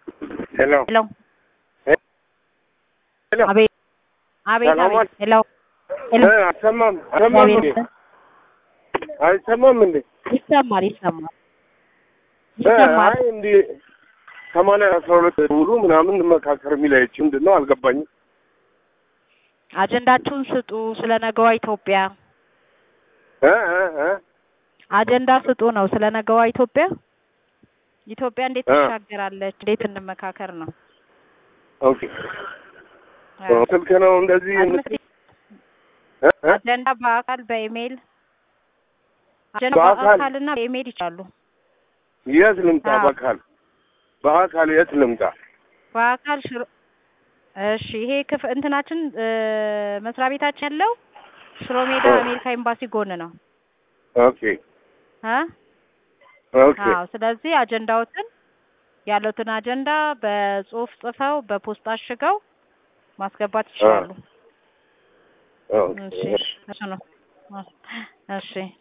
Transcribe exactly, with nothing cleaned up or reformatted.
Hello. Hello. Hello. Abid. Abid. Hello. Abid. Hello. Hello. Eh, tamam. Tamam Abid. mı? Ay tamam mı? ይሰማል ይሰማል Eh, ይሰማል አይ እንዲ ሰማንያ አስራ ሁለት ሙሉ ምናምን መካከር የሚለይች ምንድነው አልገባኝም። አጀንዳችሁን ስጡ ስለ ነገዋ ኢትዮጵያ እ እ እ አጀንዳ ስጡ ነው ስለ ነገዋ ኢትዮጵያ ኢትዮጵያ እንዴት ትሻገራለች እንዴት እንመካከር ነው። ኦኬ ስልክ ነው እንደዚህ አጀንዳ በአካል በኢሜል አጀንዳ በአካልና በኢሜል ይቻላል። የት ልምጣ? በአካል በአካል የት ልምጣ? በአካል ሽሮ እሺ ይሄ ክፍ እንትናችን መስሪያ ቤታችን ያለው ሽሮ ሜዳ አሜሪካ ኤምባሲ ጎን ነው። ኦኬ አ ኦኬ አዎ ስለዚህ አጀንዳዎችን ያሉትን አጀንዳ በጽሁፍ ጽፈው በፖስታ አሽገው ማስገባት ይችላሉ። ኦኬ እሺ እሺ ነው እሺ